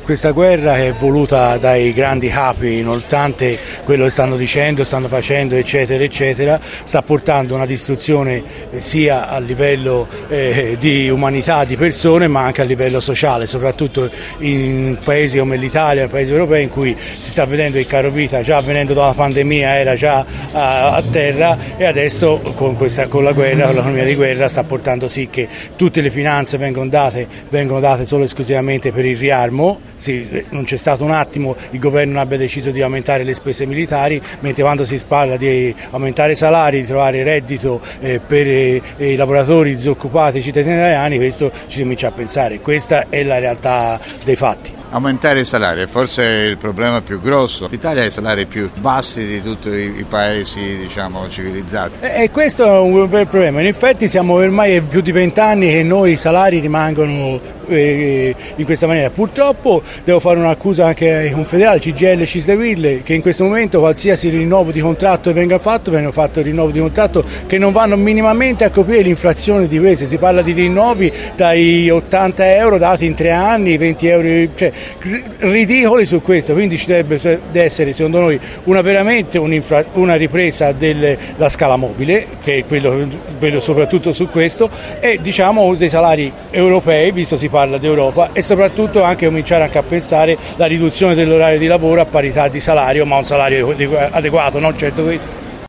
questa guerra è voluta dai grandi capi, nonostante quello che stanno dicendo, stanno facendo, eccetera, eccetera, sta portando una distruzione sia a livello di umanità di persone, ma anche a livello sociale, soprattutto in paesi come l'Italia, in paesi europei in cui si sta vedendo il caro vita già avvenendo dalla pandemia, era già a terra, e adesso con la guerra, con l'economia di guerra, sta portando sì che tutte le finanze vengono date solo e esclusivamente per il riarmo. Sì, non c'è stato un attimo il governo non abbia deciso di aumentare le spese militari, mentre quando si parla di aumentare i salari, di trovare reddito per i lavoratori disoccupati, i cittadini italiani, questo ci comincia a pensare. Questa è la realtà dei fatti. Aumentare i salari è forse il problema più grosso. L'Italia ha i salari più bassi di tutti i paesi, diciamo, civilizzati. E questo è un bel problema. In effetti siamo ormai più di 20 anni che noi i salari rimangono in questa maniera. Purtroppo devo fare un'accusa anche ai confederali, CGIL e CISL, che in questo momento qualsiasi rinnovo di contratto venga fatto, vengono fatto rinnovi di contratto che non vanno minimamente a coprire l'inflazione di queste. Si parla di rinnovi dai 80 euro dati in 3 anni, 20 euro, cioè ridicoli su questo. Quindi ci dovrebbe essere, secondo noi, veramente una ripresa della scala mobile, che è quello soprattutto su questo, e diciamo dei salari europei, visto si parla d'Europa, e soprattutto anche cominciare anche a pensare la riduzione dell'orario di lavoro a parità di salario, ma un salario adeguato, non certo questo.